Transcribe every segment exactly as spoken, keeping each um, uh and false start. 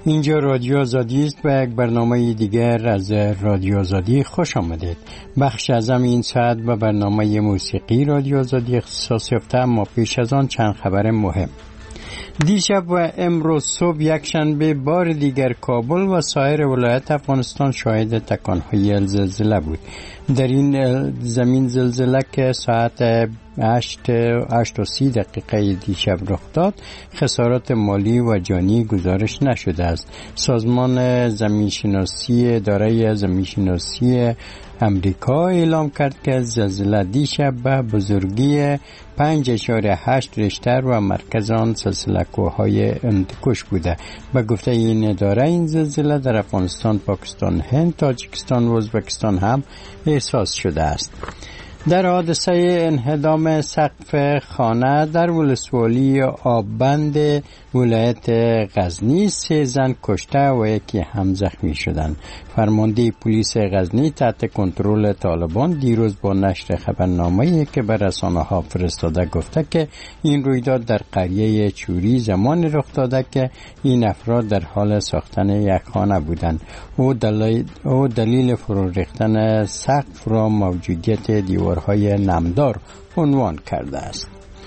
اینجا رادیو آزادی است و یک برنامه دیگر از رادیو آزادی خوش آمدید. بخش ازم این ساعت به برنامه موسیقی رادیو آزادی اختصاص یافته، اما پیش از آن چند خبر مهم. دیشب و امروز صبح یکشنبه بار دیگر کابل و سایر ولایت افغانستان شاهد تکانهای زلزله بود. در این زمین زلزله که ساعت هشت و سی دقیقه دیشب رخ داد، خسارات مالی و جانی گزارش نشده است. سازمان زمینشناسی اداره زمینشناسی امریکا اعلام کرد که زلزله دیشب به بزرگی پنج اشاره هشت ریشتر و مرکز آن سلسله کوههای هندوکش بوده. به گفته این اداره این زلزله در افغانستان، پاکستان، هند، تاجیکستان و ازبکستان هم احساس شده است. در حادثه انهدام سقف خانه در ولسوالی آببند ولایت غزنی سه زن کشته و یکی هم زخمی شدند. فرمانده پلیس غزنی تحت کنترل طالبان دیروز با نشر خبرنامه‌ای که به رسانه‌ها فرستاده گفته که این رویداد در قریه چوری زمان رخ داده که این افراد در حال ساختن یک خانه بودند. او دلیل, او دلیل فرو ریختن سقف را موجودیت دیوارهای نمدار عنوان کرده است.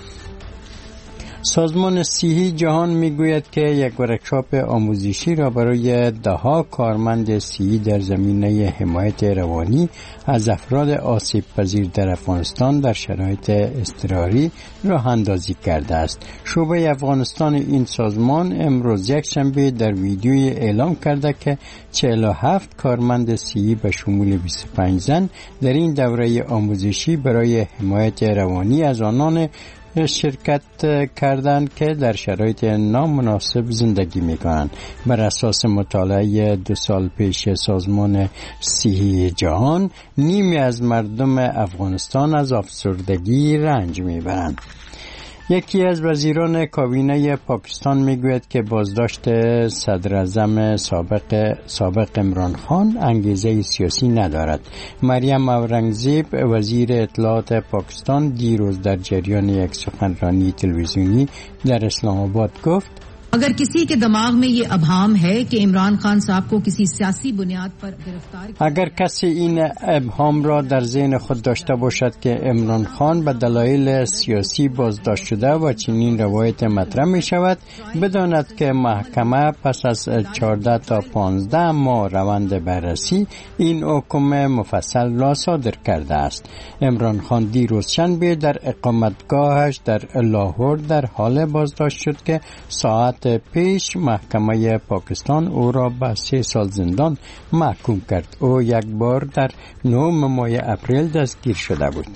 سازمان صحی جهان میگوید که یک ورکشاپ آموزشی را برای دهها کارمند صحی در زمینه حمایت روانی از افراد آسیب پذیر در افغانستان در شرایط اضطراری راه اندازی کرده است. شعبه افغانستان این سازمان امروز یکشنبه در ویدیوی اعلام کرده که چهل و هفت کارمند صحی به شمول بیست و پنج زن در این دوره آموزشی برای حمایت روانی از آنان شرکت کردند که در شرایط نامناسب زندگی می‌کنند. بر اساس مطالعه دو سال پیش سازمان صحی جهان، نیمی از مردم افغانستان از افسردگی رنج می‌برند. یکی از وزیران کابینه پاکستان میگوید که بازداشت صدر اعظم سابق سابق عمران خان انگیزه سیاسی ندارد. مریم اورنگزیب وزیر اطلاعات پاکستان دیروز در جریان یک سخنرانی تلویزیونی در اسلام آباد گفت अगर किसी के दिमाग में ये अभाम है कि इमरान खान साहब को किसी सियासी बुनियाद पर गिरफ्तार اگر کسی این ابهام را در ذهن خود داشته باشد که عمران خان به دلایل سیاسی بازداشت شده و چنین روایت مطرح می شود، بداند که محکمه پس از چهارده تا پانزده ماه روند بررسی این حکم مفصل را صادر کرده است. عمران خان دیروز شنبه در اقامتگاهش در لاهور در حال بازداشت شد که ساعت پیش محکمه پاکستان او را به سه سال زندان محکوم کرد. او یک بار در نهم ماه اپریل دستگیر شده بود.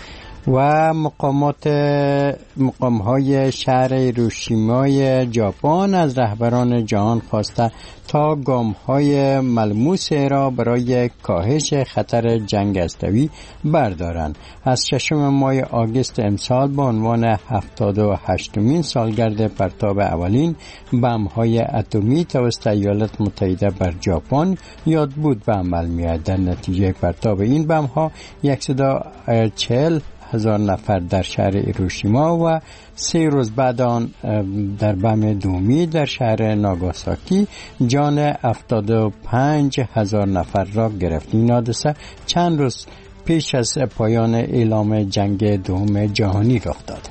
و مقامات مقامهای شهر هیروشیمای ژاپن از رهبران جهان خواسته تا گام‌های ملموس را برای کاهش خطر جنگ هسته‌ای بردارند. از ششم ماه آگوست امسال به عنوان هفتاد و هشتمین سالگرد پرتاب اولین بمب‌های اتمی توسط ایالات متحده بر ژاپن یادبود به عمل می‌آید. در نتیجه پرتاب این بمب‌ها صد و چهل هزار نفر در شهر هیروشیما و سه روز بعد آن در بم دومی در شهر ناگاساکی جان هفتاد و پنج هزار نفر را گرفت. این حادثه چند روز پیش از پایان اعلام جنگ دوم جهانی رخ داد.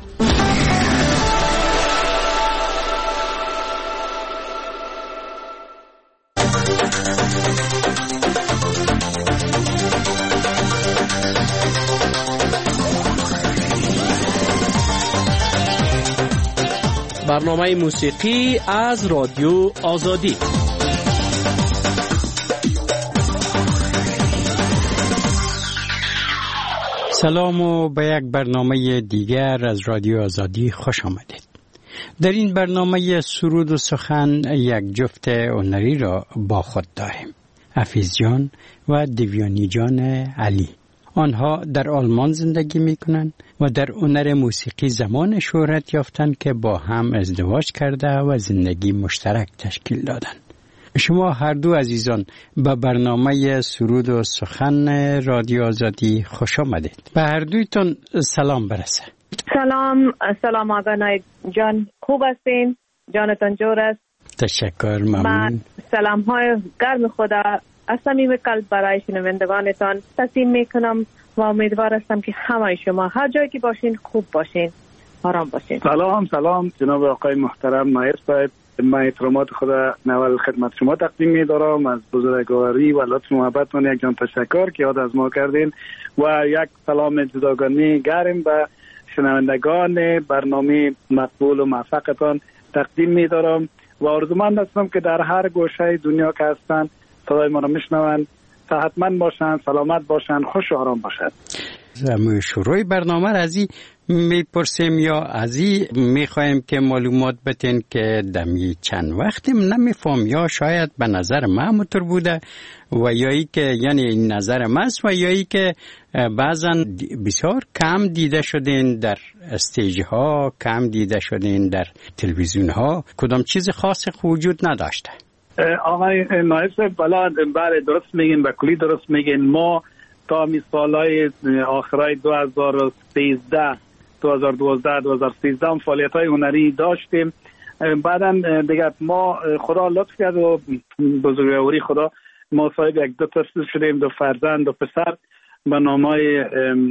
برنامه موسیقی از رادیو آزادی. سلام و به یک برنامه دیگر از رادیو آزادی خوش آمدید. در این برنامه سرود و سخن یک جفت هنری را با خود داریم، حفیظ جان و دیویانی جان علی. آنها در آلمان زندگی می کنند و در هنر موسیقی زمان شهرت یافتند که با هم ازدواج کرده و زندگی مشترک تشکیل دادند. شما هر دو عزیزان به برنامه سرود و سخن رادیو آزادی خوش آمدید. به هر دویتون سلام برسه. سلام سلام آقا نایک جان، خوب هستین؟ جانتان جور است؟ تشکر، ممنون. سلام های گرم خدا از صمیم قلب برای شنوندگانتان تقدیم میکنم و امیدوار هستم که همه شما هر جایی که باشین خوب باشین، آرام باشین. سلام سلام جناب آقای محترم نایب صاحب، من احترامات خدا نوال خدمت شما تقدیم می‌دارم. از بزرگواری و لطف محبتتون یک جان تشکر که یاد از ما کردین و یک سلام جداگانه گرم به شنوندگان برنامه مقبول و موفقتان تقدیم می‌دارم و آرزومند هستم که در هر گوشه دنیا که هستن صدای ما را میشنون، صحتمند باشند، سلامت باشند، خوش و آرام باشند. زمین شروع برنامه را ازی میپرسیم یا ازی میخوایم که معلومات بتین که دمی چند وقتی نمیفهم یا شاید به نظر من متر بوده و یایی که یعنی این نظر ماست و یایی که بعضا بسیار کم دیده شدین در استیج ها، کم دیده شدین در تلویزیون ها، کدام چیز خاص وجود نداشته. آقای نایب صاحب بله درست میگین، به کلی درست میگین. ما تا می سالهای آخرای دو هزار و سیزده دو هزار و دوازده دو هزار و سیزده هم فعالیت های هنری داشتیم. بعدا دیگه ما خدا لطف کرد و بزرگواری خدا ما صاحب یک دو طفل شدیم، دو فرزند، دو پسر به نامای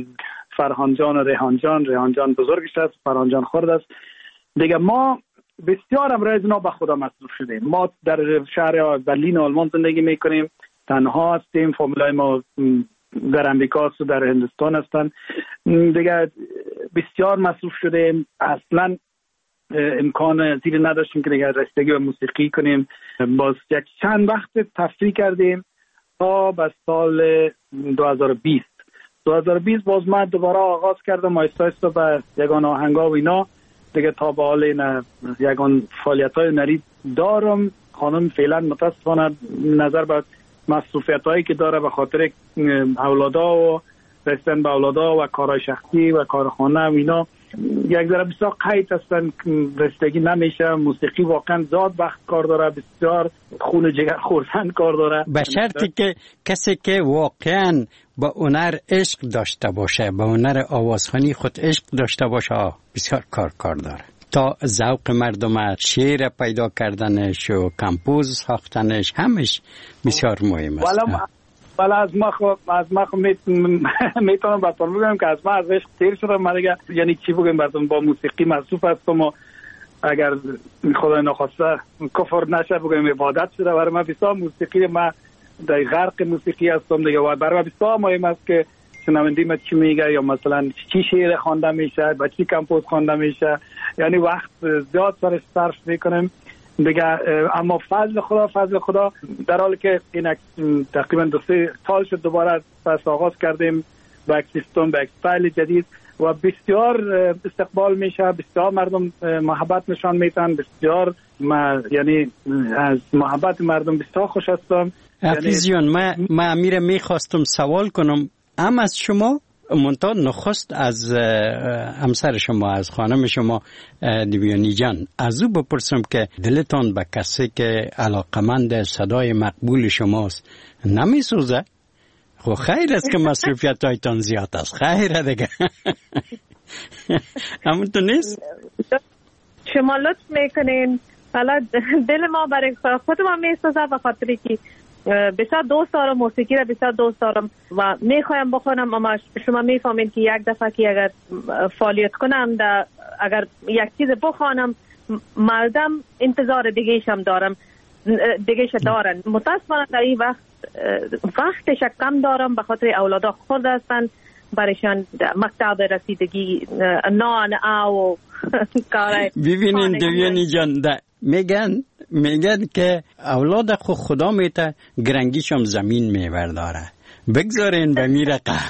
فرهان جان و ریحان جان. ریحان جان بزرگش است، فرهان جان خرد است. دیگه ما بسیار امروز اینا به خدا مصروف شدیم. ما در شهر برلین آلمان زندگی میکنیم، تنها هستیم، فامیلای ما در امریکا و در هندوستان هستن. دیگه بسیار مصروف شدیم، اصلا امکان زیر نداشتیم که دیگه رسیدگی به موسیقی کنیم. باز یک چند وقت تفریح کردیم تا به سال دو هزار و بیست دو هزار و بیست باز من دوباره آغاز کردم آیسته آیسته به یگان آهنگا و اینا دیگه. تا به حال این یگان فعالیت‌های هنری دارم. خانم فعلا متاسفانه نظر به مصروفیت هایی که داره به خاطر اولادا و رسیدن به اولادا و کارهای شخصی و کارخانه و اینا یک ذره بسیار قید هستن، رسیدگی نمیشه. موسیقی واقعا زاد وقت کار داره، بسیار خون جگر خوردن کار داره، به شرطی که کسی که واقعا با هنر عشق داشته باشه، با هنر آوازخوانی خود عشق داشته باشه، بسیار کار کار داره تا ذوق مردم، شعر پیدا کردنش و کمپوز ساختنش همش بسیار مهم است. ولی از ما خب از ما خب میتونم براتون بگم که از ما از عشق تیر شدم. من دیگه یعنی چی بگم براتون، با موسیقی مصروف هستم و اگر خدای نخواسته کفر نشه بگم عبادت شده برای من. بسیار موسیقی ما در غرق موسیقی هستم دیگه و برای من بسیار مهم است که شنونده ما چی میگه یا مثلا چی شعر خوانده میشه، با چی کمپوز خوانده میشه، یعنی وقت زیاد سرش صرف میکنم دیگه. اما فضل خدا فضل خدا در حالی که این تقریبا دو سه سال شد دوباره پس آغاز کردیم با یک سیستم، با یک استایل جدید و بسیار استقبال میشه، بسیار مردم محبت نشان میدن، بسیار ما یعنی از محبت مردم بسیار خوش هستم. حفیظیان ما ما امیر میخواستم سوال کنم، ام از شما منتها نخست از همسر شما، از خانم شما دیویانی جان از او بپرسم که دلتان به کسی که علاقمند صدای مقبول شماست نمیسوزه؟ خب خیر است که مصروفیت هایتان زیاد است، خیره دیگه. همونطور نیست؟ شما لطف میکنین، حالا دل ما برای خود ما میسوزه به خاطری که بسیار دوست دارم موسیقی را، بسیار دوست دارم و میخوایم بخونم، اما شما میفهمین که یک دفعه که اگر فعالیت کنم اگر یک چیز بخوانم مردم انتظار دیگه‌اش هم دارم دیگه‌اش دارن. متاسفانه در این وقت وقتش کم دارم به خاطر اولادا خورده هستن، برایشان مکتب رسیدگی نان او کاره. ببینین دیویانی جان میگن میگن که اولاد خود خدا میته گرنگیشم زمین میورداره، بگذارین به میره قهر.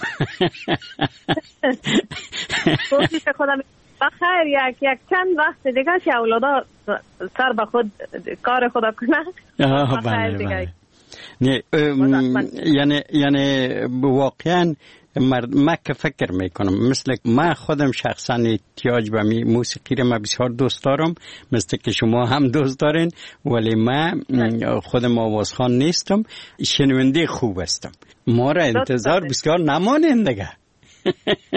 خدا بخیر یک یک چند وقت دیگه که اولادا سر به خود کار خدا کنه بخیر دیگه. نه یعنی یعنی واقعا من که فکر میکنم مثل من خودم شخصا احتیاج به موسیقی رو من بسیار دوست دارم، مثل که شما هم دوست دارین، ولی من خودم آوازخوان نیستم، شنونده خوب هستم. ما را انتظار بسیار نمانین دیگه.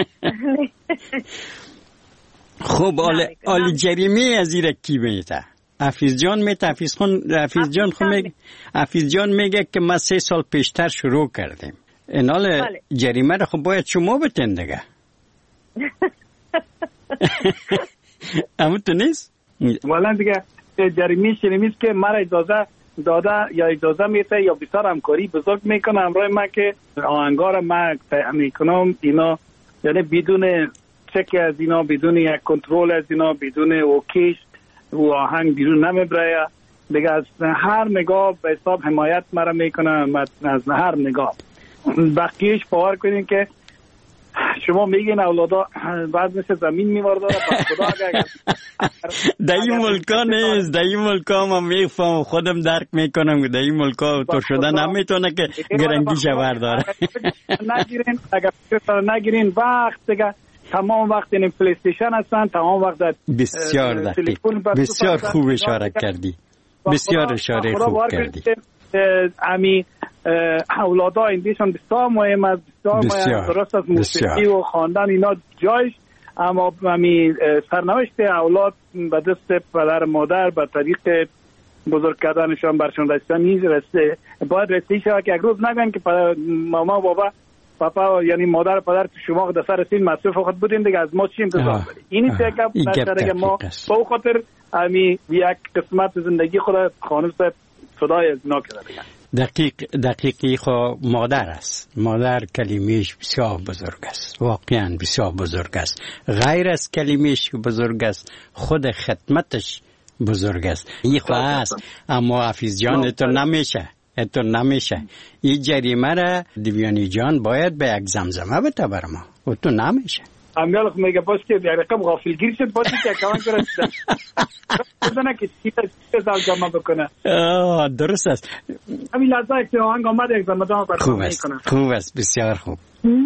خوب آل, آل جریمی از ایره کی میته؟ حفیظ جان می حفیظ خون حفیظ جان خو میگه حفیظ جان میگه که ما سه سال پیشتر شروع کردیم. اینال جریمه رو خب باید شما بتین دیگه. اما تو نیست؟ والا دیگه جریمه شریمیست که مرا اجازه داده یا اجازه میته یا بسیار همکاری بزرگ میکنه همراه ما که آهنگار ما میکنم اینا، یعنی بدون چک از اینا، بدون یک کنترل از اینا، بدون اوکیش و آهنگ بیرون نمیبره دیگه. از هر نگاه به حساب حمایت مرا میکنه، از هر نگاه. بقیهش باور کنین که شما میگین اولادا بعد مثل زمین میوارده پس خدا اگر در این ملکا نیست، در این ملکا من میفهم خودم درک میکنم، در این ملکا تو شده نمیتونه که گرنگی شور داره. نگیرین اگر نگیرین وقت دیگه تمام وقت این پلی استیشن هستن، تمام وقت در بسیار دقیق، بسیار خوب اشاره کردی، بسیار اشاره خوب کردی. امی اولادا ایندیشان بسیار مهم است، بسیار مهم درست از موسیقی و خواندن اینا جایش، اما امی سرنوشت اولاد به دست پدر مادر به طریق بزرگ کردنشان برشون رسیدن نیست، رسته باید رسیده شود که یک روز نگن که ماما بابا پاپا یعنی مادر پدر تو شما دسته رسید مصروف خود بودین دیگه از ما چی انتظار دارید. اینی که دیگه ما با خاطر امی یک قسمت زندگی خود خانم صاحب صدای از اینا کرده دیگه. دقیق دقیقی خو مادر است. مادر کلمهش بسیار بزرگ است، واقعا بسیار بزرگ است. غیر از کلمهش بزرگ است، خود خدمتش بزرگ است. این خو است، اما حفیظ جان تو نمیشه، تو نمیشه. این جریمه را دیویانی جان باید به یک زمزمه بده بر ما و تو نمیشه. امیال خو میگه باش که یک رقم غافلگیر شد باشه که اکاون کرد بزنه که چیز زمزمه بکنه. آه درست است. همین لحظه که آهنگ آمده یک زمزمه خوب است، خوب است، بسیار خوب.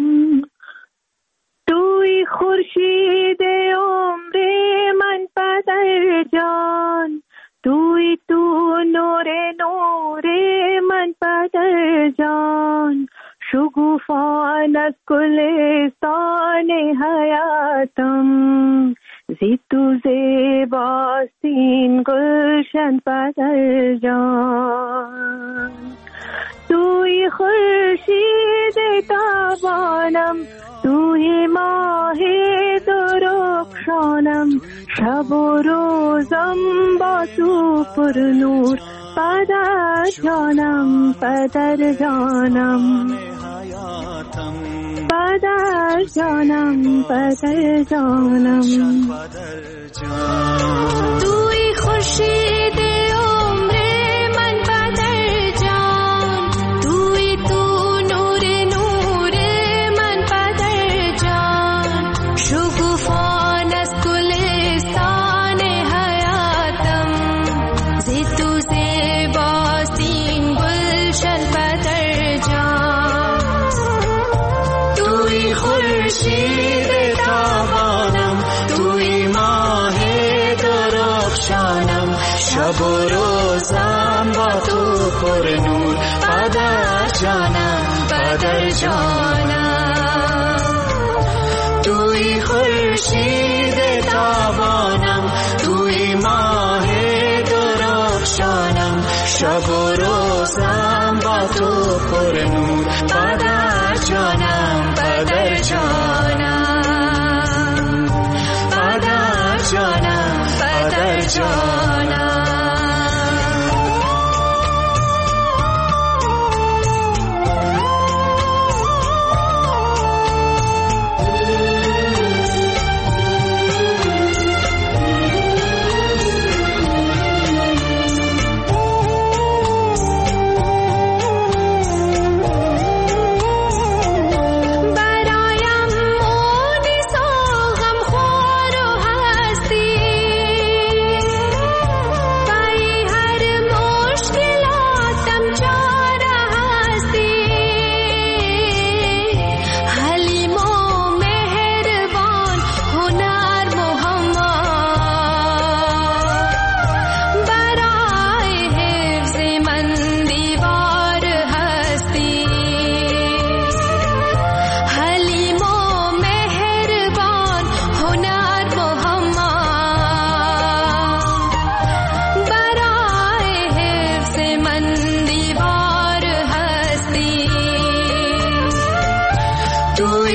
توی خورشید عمر من پدر جان، توی تو نور نور من پدر جان، شگوفان از گلستان حیاتم، زی تو زیباستین گلشن پدر جان. توی خورشید تابانم، توی ماه درخشانم، شب و روزم با تو پر نور پدر جانم، پدر جانم، پدر جانم، پدر جانم. توی خورشید عمر من پدر جان، توی تو نور نور من پدر جان، شگوفان از گلستان حیاتم، زی تو زیباستین گلشن پدر جان. توی خورشید تابانم، توی ماه درخشانم، شب و روزم با تو پر نور پدر جانم، پدر جانم. توی خورشید تابانم، توی ماه درخشانم، شب و روزم با تو پر نور پدر جانم، پدر جانم، پدر جانم، پدر جانم.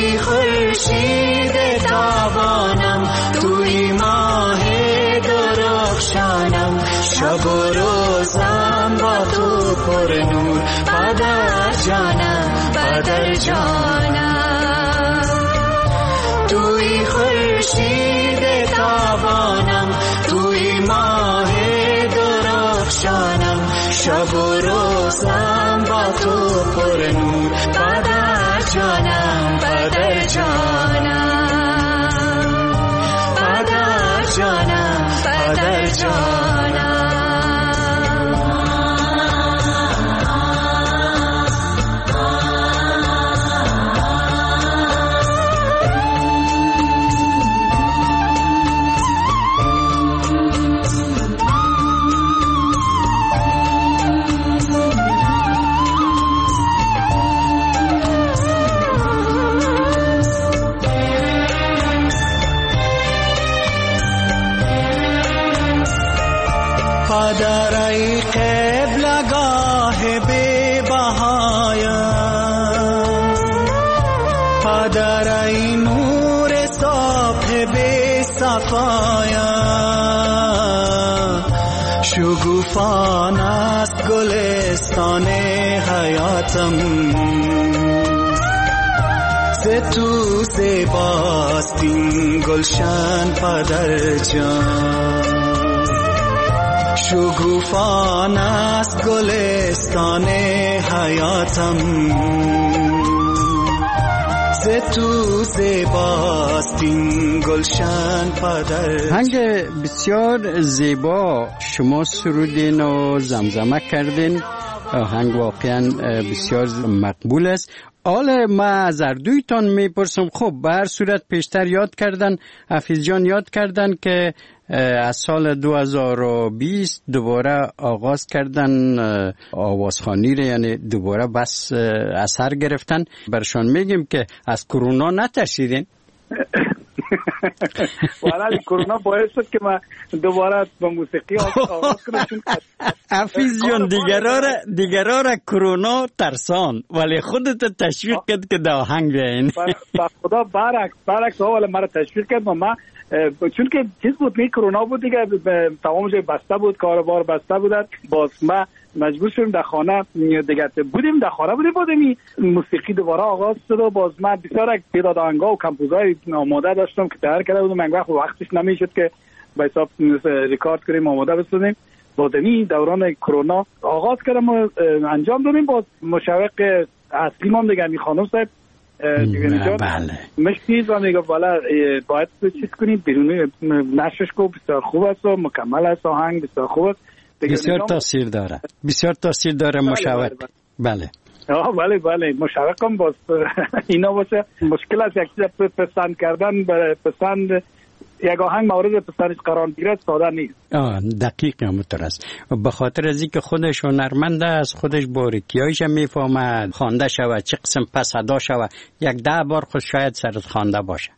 توی خورشید تابانم، توی ماه درخشانم، شب و روزم با تو پر نور، پدر جانم پدر جانم. توی خورشید تابانم، توی ماه درخشانم، شب و روزم با تو پر نور، پدر جانم پدر جانم، پدر جانم پدر جانم. پدر ای قبلگاه بی بهایم، پدر ای نور صبح بی صفایم، شگوفان است گلستان حیاتم، ز تو زیباست این گلشن پدر جان، شگوفان است گلستان حیاتم، ز تو زیباست این گلشن پدر. هنگ بسیار زیبا شما سرودین و زمزمه کردین، هنگ واقعا بسیار مقبول است. حالا ما از اردویتان میپرسم، خب به هر صورت پیشتر یاد کردن، حفیظ جان یاد کردن که از سال دو هزار و بیست دوباره آغاز کردن آوازخوانی رو، یعنی دوباره بس اثر گرفتن. برشان میگیم که از کرونا نترسیدین؟ والا کرونا باعث شد که من دوباره با موسیقی آغاز کنم. حفیظ جان دیگرها را دیگرها را کرونا ترسان، ولی خودت تشویق کرد که در آهنگ بیاین. با خدا برعکس برعکس ها، ولی مرا تشویق کرد. من چون که چیز بود، می کرونا بود دیگه، تمام جای بسته بود، کاروبار بسته بود، باز ما مجبور شدیم در خانه دیگه بودیم، در خانه بودیم بودیم موسیقی دوباره آغاز شد و باز من بسیار تعداد آهنگا و کمپوزای آماده داشتم که تیار کرده بودم، من وقت وقتش نمیشد که به حساب ریکارد کنیم آماده بسازیم. باز این دوران کرونا آغاز کردم و انجام دادیم. باز مشوق اصلی ما دیگه این خانم صاحب دیگه بله مشکیز و میگه والا باید چیز کنید بیرونی نشش کو، بسیار خوب است و مکمل است، آهنگ بسیار خوب است، بسیار تاثیر داره، بسیار تاثیر داره. مشوق بله آه بله بله مشوقم باز اینا باشه. مشکل است یک چیز پسند کردن، پسند یک آهنگ مورد پسندش قرار گیره ساده نیست. آه دقیق همونطور است. به خاطر از اینکه خودش هنرمند است، خودش باریکیایش میفهمد، خوانده شود چه قسم پس ادا شود، یک ده بار خود شاید سرت خوانده باشه.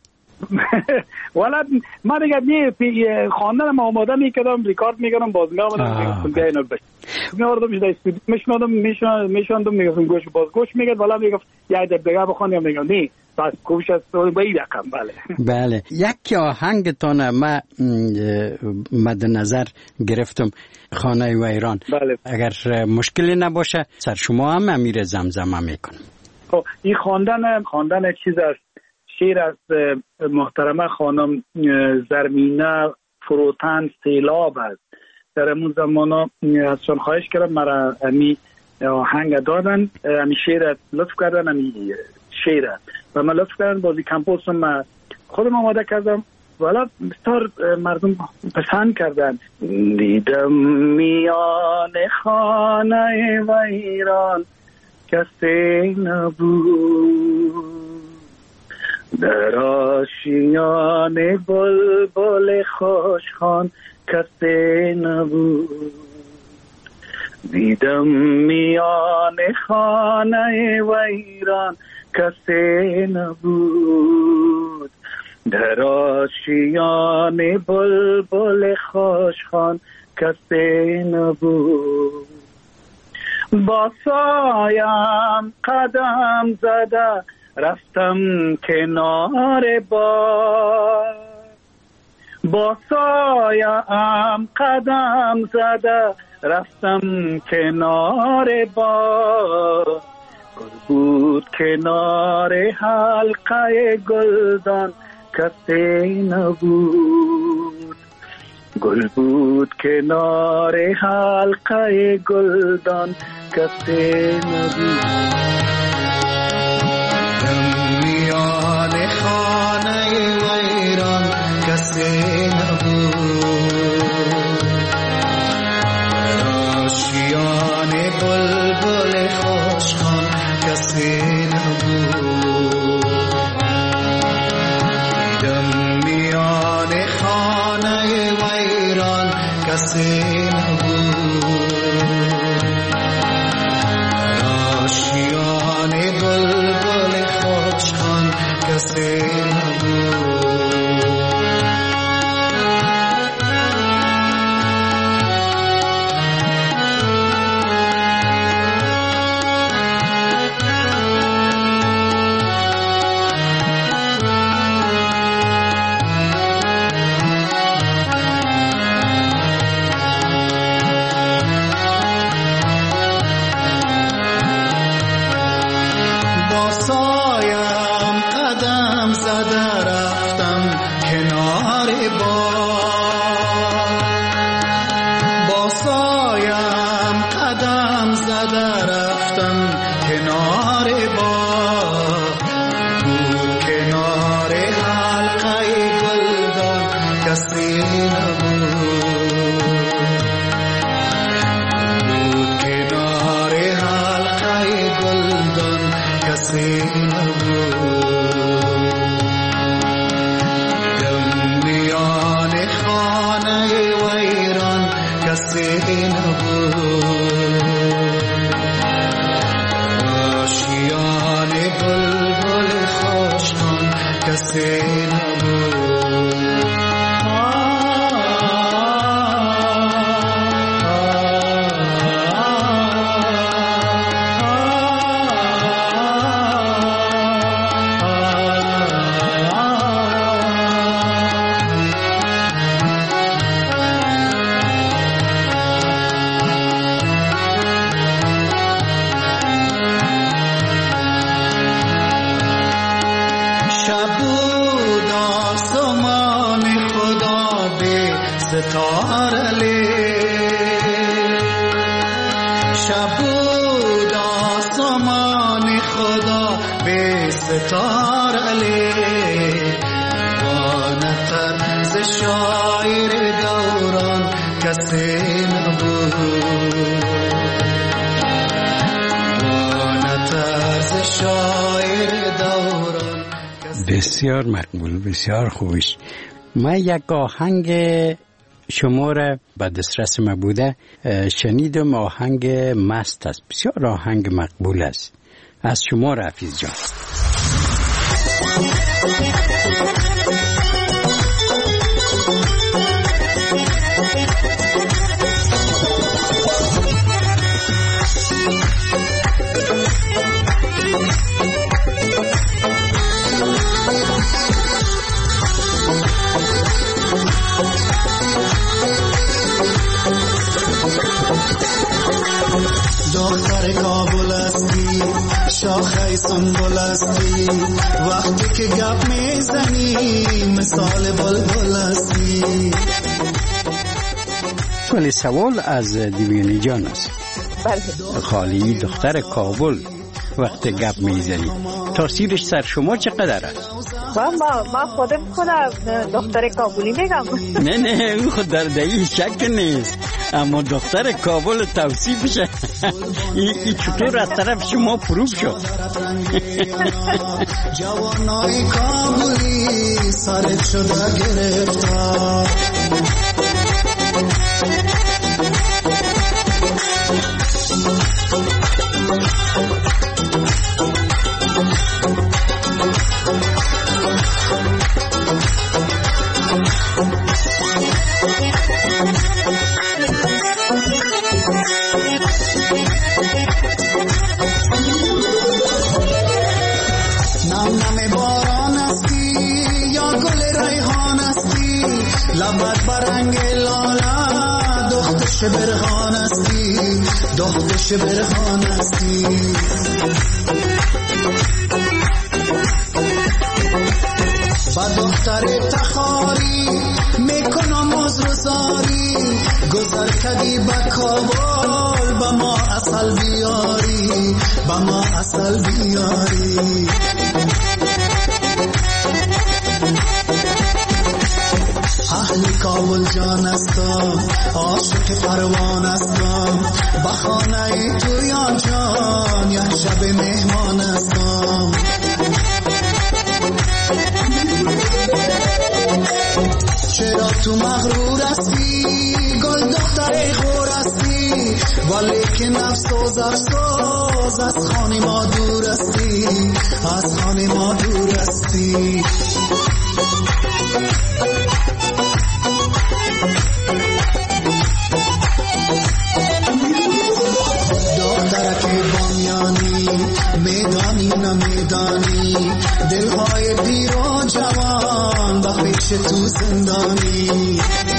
والا من دیگه می خواندن ما آماده میکردم، ریکارد میکردم، باز میآمدم میگم اینو بش میآوردم میذاشتم استودیو میشنادم میشوندم میگفتم گوش باز گوش میگفت والا میگفت یه ده دیگه بخونم، میگم نه بس کوشش است به این رقم. بله بله یک آهنگتون ما مد نظر گرفتم، خانه و ایران. بله. اگر مشکلی نباشه سر شما هم امیر زمزمه میکنم. خب این خواندن خواندن چیز است، شعر از محترمه خانم زرمینه فروتن سیلاب است. در امون زمانا ازشان خواهش کردم مرا امی آهنگ دادن، امی شعر لطف کردن، امی شعر و من لطف کردن بازی کمپوزم من خودم آماده کردم، والا بسیار مردم پسند کردن. دیدم میان خانه و ایران کسی نبود، در آشیان بلبل خوشخوان کسی نبود. دیدم میان خانه و ایران کسی نبود، در آشیان بلبل خوشخوان کسی نبود. با سایم قدم زده رفتم کنار باد، با سایه‌ام قدم زده رفتم کنار باد. گل بود کنار حلقه گلدان کسی نبود، گل بود کنار حلقه گلدان کسی نبود. میان خانه ویران کسی نبود، آشیان بلبل خوشخوان کسی نبود. دیدم میان خانه ویران کسی نبود، آشیان بلبل خوشخوان کسی نبود. بسیار مقبول، بسیار خوبش. من یک آهنگ شما را به دسترس ما بوده شنیدم، آهنگ مست است، بسیار آهنگ مقبول است. از شما رفیظ جان. دختر کابل هستی، شاخه سنبل هستی، وقتی که گپ میزنی مثال بلبل هستی. ولی سوال از دیوانی جان است. بله. خالی دختر کابل وقتی گپ میزنی تاثیرش سر شما چقدر است؟ ما ما خودم خودم دختر کابلی میگم. نه نه اون خود در دایی شک نیست، اما دختر کابل توصیفش این چطور از طرف شما پروب شد؟ جوانای کابلی سرت شده گرفتار، لبت برنگ لاله دختش برهان استی دختش برهان استی با دختر تخاری میکنم عذرزاری گذر کدی با کابل با ما اصل بیاری با ما اصل بیاری اهل کابل جان استم عاشق پروان استم با خانه تو یا جان یک شب مهمان استم چرا تو مغرور هستی گل دختر غور هستی ولی که نفس و زفسوز از خانه ما دور هستی از خانه ما دور هستی دخترک بامیانی میدانی نمیدانی دلهای پیر و جوان با پیش تو زندانی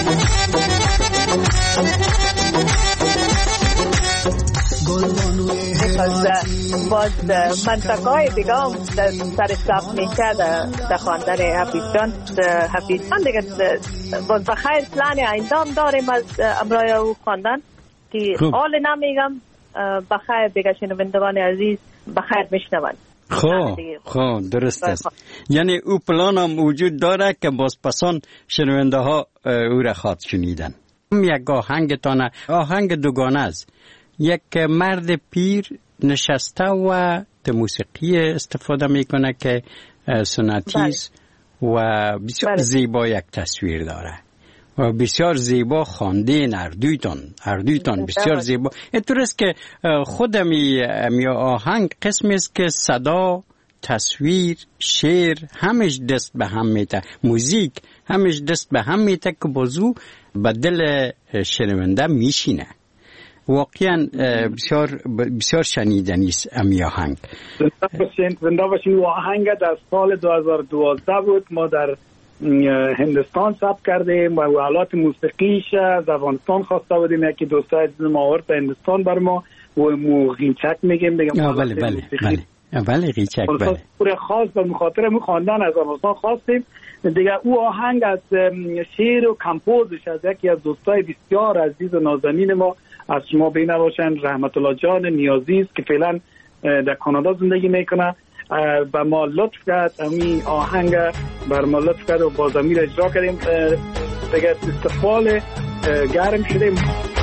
باز منطقه های دیگه هم سر صاف میشه در خواندن حفیظ جان حفیظ جان دیگه باز بخیر پلان ایندام داریم از امرای او خواندن که حال نمیگم بخیر دیگه شنوندگان عزیز بخیر میشنون. خب خب درست است. یعنی او پلان هم وجود داره که بازپسان شنونده ها او را خواد شنیدن. یک آهنگ تانه آهنگ دوگانه است. یک مرد پیر نشسته و te موسیقی استفاده میکنه که سنتی است و بسیار زیبا یک تصویر داره و بسیار زیبا خواندین اردویتان اردویتان بسیار زیبا. اینطور است که خود می می آهنگ قسمی است که صدا، تصویر، شعر همش دست به هم میته، موزیک همش دست به هم میته که بازو به دل شنونده میشینه. واقعا بسیار بسیار شنیدنی است امی آهنگ. زنده باشین. و آهنگ در سال دو هزار و دوازده بود، ما در هندستان ثبت کردیم و حالات موسیقیش از افغانستان خواسته بودیم. یکی دوستای عزیز ما آورد به هندستان بر ما و مو غیچک میگیم دیگه. بله بله بله بله غیچک بله. پور خاص به مخاطر مو خواندن از افغانستان خواستیم دیگه. او آهنگ از شعر و کمپوزش از یکی از دوستای بسیار عزیز و نازنین ما از شما بینواشن رحمت الله جان نیازی است که فعلا در کانادا زندگی میکنه و ما لطف کرد امی آهنگ بر ما لطف کرد و باز امیر اجرا کردیم دیگه. استقبال گرم شدیم.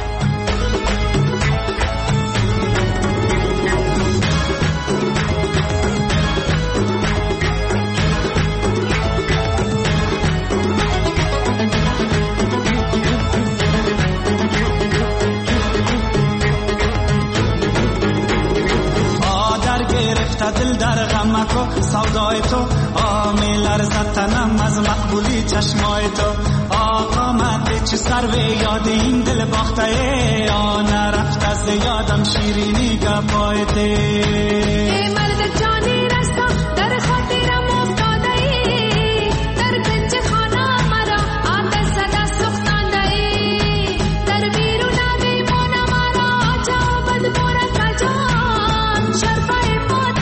دل در غمکو سودای تو آمی لرزد تنم از مقبولی چشمای تو آقا مده چه سر به یاد این دل باخته آ نرفت از یادم شیرینی گپایته ای مرد جانی رستا در خاطرم افتاده ای در گنج خانه مرا آده صدا سختانده ای در بیرون میمونه مرا جا بد مورد جان شرفای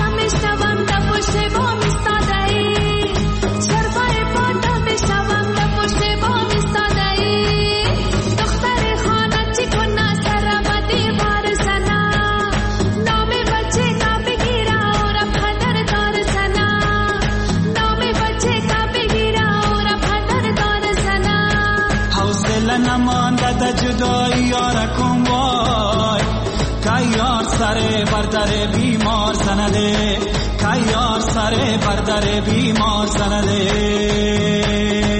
جدایی یارکم وای که یار سر بردر بیمار زنده که یار سر بردر بیمار زنده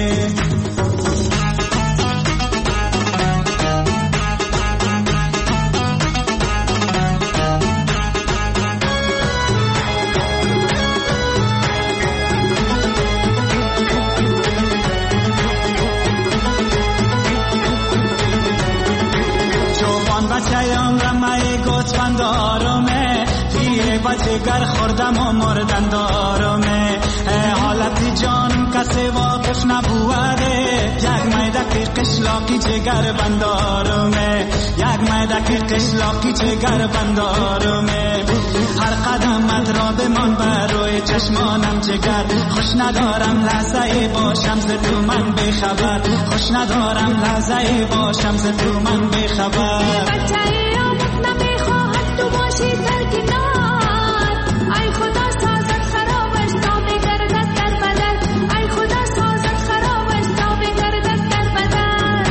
دارمه پیر بچه گر خوردم و مردن دارمه حالت جانم کسی واقف نبوده یک میده قشلاقی جگر بندارمه، یک مدک قشلاقی جگر بندارمه. هر قدمت را بمان بر روی چشمانم جگر، خوش ندارم لحظه باشم ز تو من بخبر، خوش ندارم لحظه باشم ز تو من بخبر. بچه آمد نمیخواهد تو باشی در کنار، ای خدا سازد خرابش تا بگردد در بدن، ای خدا سازد خرابش تا بگردد در بدن.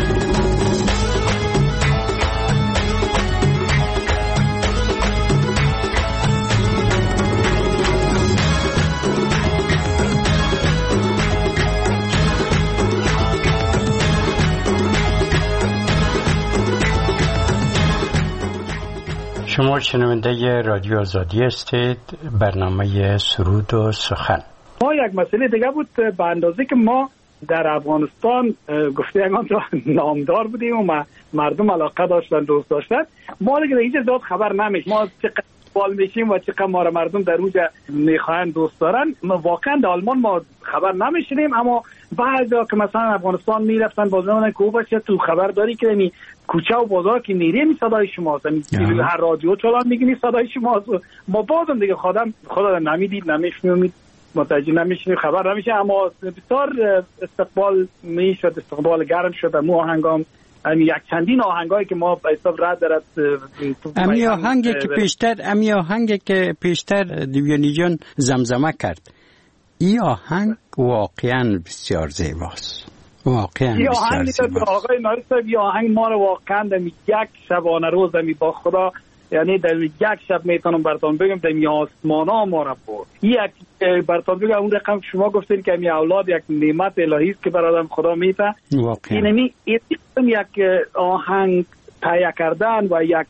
شما شنونده رادیو آزادی هستید، برنامه سرود و سخن. ما یک مسئله دیگه بود، به اندازه که ما در افغانستان گفته اگان نامدار بودیم و مردم علاقه داشتن، دوست داشتن، ما دیگه هیچ زیاد خبر نمیشه ما چقدر بال میشیم و چقدر ما را مردم در اونجا میخواین دوست دارن. واقعا در آلمان ما خبر نمیشنیم، اما بعضا که مثلا افغانستان میرفتن باز میگن که او بچه تو خبر داری که می کوچه و بازار که میری می صدای شماست، هر رادیو چلان میگنی صدای شماست. ما بازم دیگه خودم خدا نمیدید نمیشنید متوجه نمیشیم، خبر نمیشه، اما بسیار استقبال میشد، استقبال گرم شد. مو آهنگام امی یک چندین آهنگایی که ما به حساب رد دارد. امی آهنگی که پیشتر امی آهنگی که پیشتر دیویانی جان زمزمه کرد، این آهنگ واقعا بسیار زیباست، واقعا بسیار زیباست. آقای نایر صاحب این آهنگ ما رو واقعا در یک شبانه روز می با خدا، یعنی در یک شب میتونم براتون بگم در می آسمان ها ما را برد. یک براتون بگم اون رقم شما گفتین که می اولاد یک نعمت الهی است که برای آدم خدا میده. اینمی یک آهنگ تهیه کردن و یک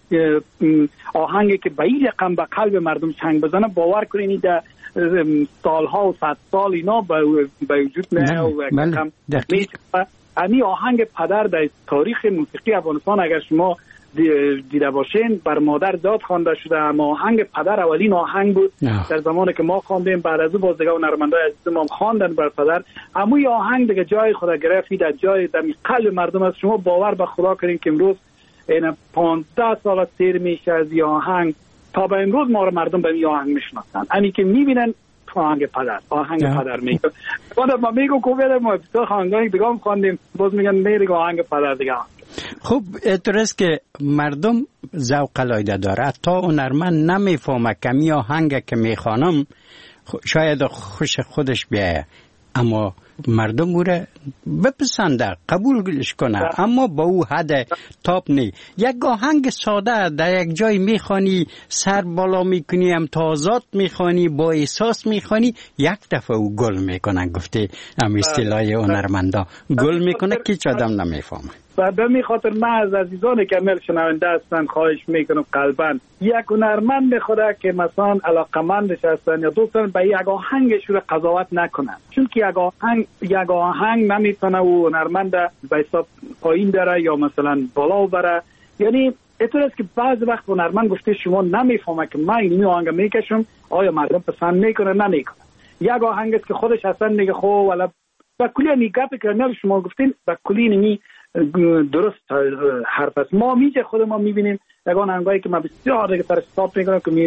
آهنگی که به این رقم به قلب مردم چنگ بزنه، باور کنید در سالها و صد سال اینا به وجود نه و رقم میشه. امی آهنگ پدر در تاریخ موسیقی افغانستان اگر شما دیده باشین بر مادر زاد خوانده شده، اما آهنگ پدر اولین آهنگ بود نه. در زمانی که ما خواندیم، بعد از او باز دیگه هنرمندای عزیز ما خواندن بر پدر. اما این آهنگ دیگه جای خدا گرفت، در جای در قلب مردم است. شما باور به خدا کنین که امروز این پانزده سال سیر میشه از این آهنگ تا به امروز ما رو مردم به این آهنگ میشناسن. همین که میبینن آهنگ پدر، آهنگ yeah. پدر میگه. ما میگو کوبه ما تو آهنگای دیگه هم خواندیم، باز میگن میگه آهنگ پدر دیگه. خب درست که مردم ذوق العاده داره، تا هنرمند نمیفهمه که می آهنگ که میخوانم شاید خوش خودش بیایه، اما مردم او را بپسنده، قبولش کنه، اما با او حد تاپ نی. یک آهنگ ساده در یک جای میخوانی، سر بالا میکنی، امتیازات میخوانی، با احساس میخوانی، یک دفعه او گل میکنه. گفته ام اصطلاح هنرمندا گل میکنه که هیچ آدم نمیفهمه. و به می خاطر من از عزیزان که عمل شنونده هستن خواهش میکنم قلباً یک هنرمند میخوره که مثلا علاقمندش هستن یا دوستان به یک آهنگش رو قضاوت نکنن، چون که یک آهنگ یک آهنگ نمیتونه او هنرمند به حساب پایین داره یا مثلا بالا بره. یعنی اینطور است که بعض وقت هنرمند گفته شما نمیفهمه که من این آهنگ میکشم آیا مردم پسند میکنه نمیکنه. یک آهنگ است که خودش اصلا میگه خب ولی با کلی نیگه که شما گفتین با کلی نمی درست حرف است. ما میشه خود ما میبینیم یک آهنگایی که من بسیار دیگه سر استاپ میکنم که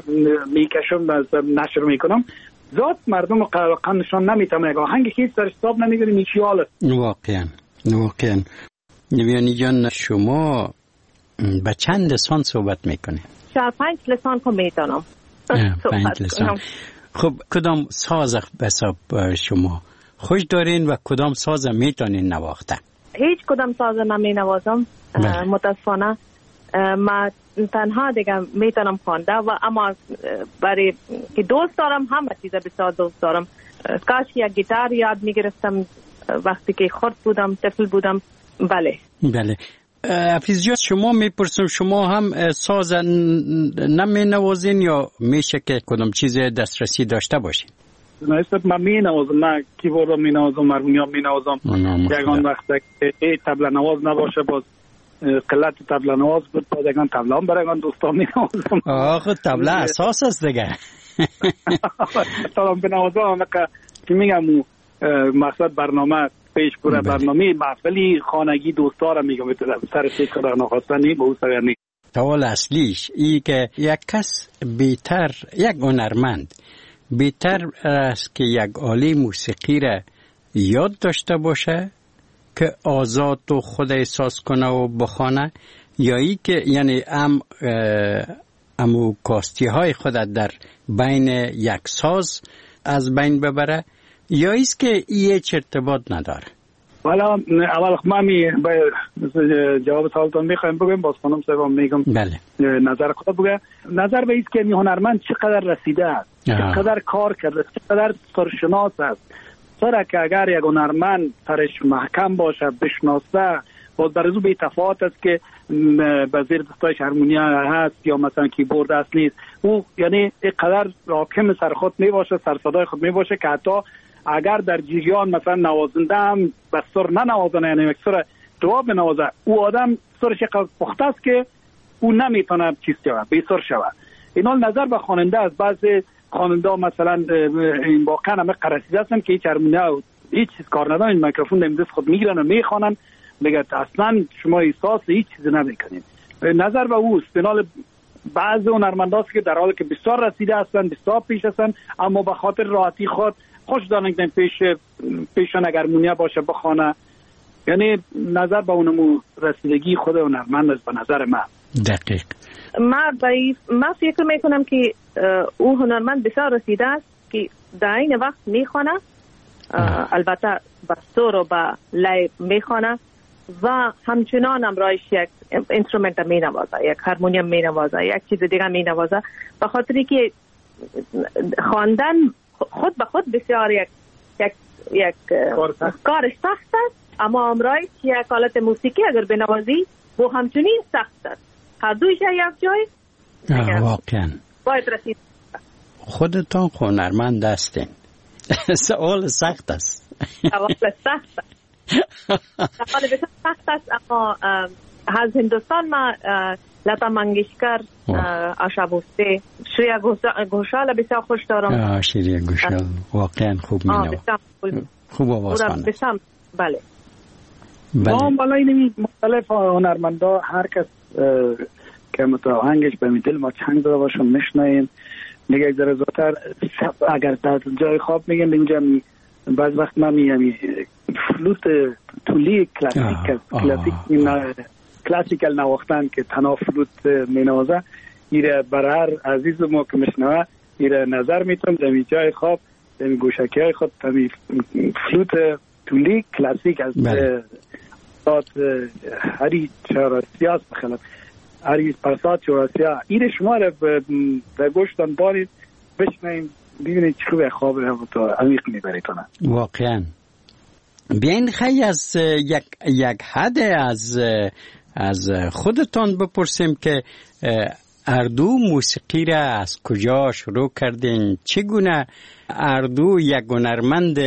میکشم و نشر میکنم، ذات مردم رو قلقا نشان نمیتونم. یک آهنگی که سر استاپ نمیگیره میچیاله. واقعا واقعا. نویانی جان شما به چند لسان صحبت میکنه؟ چهار پنج لسان که میتونم پنج لسان. خب کدام ساز به حساب شما خوش دارین و کدام ساز میتونین نواخته؟ هیچ کدام ساز نمی نوازم متاسفانه. من تنها دیگه میتونم خوانده و اما برای که دوست دارم همه چیز بسیار دوست دارم. کاش یک گیتار یاد میگرفتم وقتی که خرد بودم، طفل بودم. بله بله. حفیظ جان شما میپرسم شما هم ساز نمی نوازین یا میشه که کدام چیز دسترسی داشته باشین؟ نایست من می نوازم، من کیبورد رو می نوازم، هارمونیوم می نوازم. یکان وقت که ای طبله نواز نباشه باز قلت طبله نواز بود، باز یکان طبله هم برای دوستان می نوازم. آخه طبله اساس است دیگه. طبله بنوازم که میگم مقصد برنامه پیش بره برنامه محفلی خانگی دوستا را میگم سر سه کار نخواستنی به او سویرنی سوال اصلیش ای که یک کس بیتر یک هنرمند بیتر است که یک آله موسیقی را یاد داشته باشه که آزاد و خود احساس کنه و بخونه، یا ای که یعنی ام امو کاستی های خود در بین یک ساز از بین ببره، یا ایست که ای هیچ ارتباط نداره؟ والا اول من می جواب سوالتون میخوایم بگم، باز خانم صاحب میگم بله نظر خود بگم. نظر به ایست که هنرمند چقدر رسیده است، چقدر کار کرده، چقدر سرشناس است. سر که اگر یک هنرمند سرش محکم باشه بشناسه، باز در ازو بی تفاوت است که به زیر دستایش هارمونیا هست یا مثلا کیبورد است نیست، او یعنی اینقدر راکم سر خود می باشه، سر صدای خود می باشه که حتی اگر در جریان مثلا نوازنده هم به سر نه نوازنه، یعنی یک سر دعا بنوازه، او آدم سرش اینقدر پخته است که او نمیتونه چیز شود، بی سر شود. این حال نظر به خواننده است. بعضی خواننده مثلا این واقعا همه قرصیده هستن که هیچ هارمونیا هیچ چیز کار ندارن، این میکروفون در دست خود میگیرن و میخوانن، میگه اصلا شما احساس هیچ چیزی نمیکنید. نظر به اوست. بنال بعضی هنرمنداست که در حالی که بسیار رسیده هستن، بسیار پیش هستن، اما به خاطر راحتی خود خوش دارن که پیش پیشان اگر هارمونیا باشه بخونه. یعنی نظر به اونمو رسیدگی خود هنرمند است به نظر من. دقیق. من بایی من فکر میکنم که او هنرمند بسیار رسیده است که در این وقت میخونه، البته با سور و با لای میخونه و همچنان هم رایش یک انسترومنت می نوازه، یک هارمونیم می نوازه، یک چیز دیگه می نوازه، به خاطری که خواندن خود به خود بسیار یک یک یک کار سخت است، اما امرایش یک آلت موسیقی اگر بنوازی و همچنین سخت است. هر دویش یک جای واقعا باید رسید. خودتان هنرمند هستین. سوال سخت است. سوال سخت است. سوال بسیار سخت است، اما از هندوستان ما لتا منگشکر، آشا بوسته، شریا گوشال بسیار خوش دارم. شریا گوشال واقعا خوب مینوازه، خوب آواز خوانه. بله. ما بالای نمی مختلف هنرمندا هر کس که متاهنگش به می دل ما چنگ داده باشم میشنیم، میگه در زودتر اگر در جای خواب میگن اینجا بعض وقت من میگم فلوت تولی کلاسیک کلاسیک کلاسیکال نواختن که تنها فلوت مینوازه، ایره برهر عزیز ما که میشنوه ایره نظر میتونم در جای خواب در گوشکی های خود تمی فلوت تولی کلاسیک از داد هری چهارسیاس بخلم هری پرسات چهارسیا ایره شما را به گوشتان بارید بشنیم ببینید چه خوب خواب رو تو عمیق میبریتونه. واقعا بیاین خیلی از یک یک حد از از خودتان بپرسیم که اردو موسیقی را از کجا شروع کردین؟ چگونه اردو یک هنرمند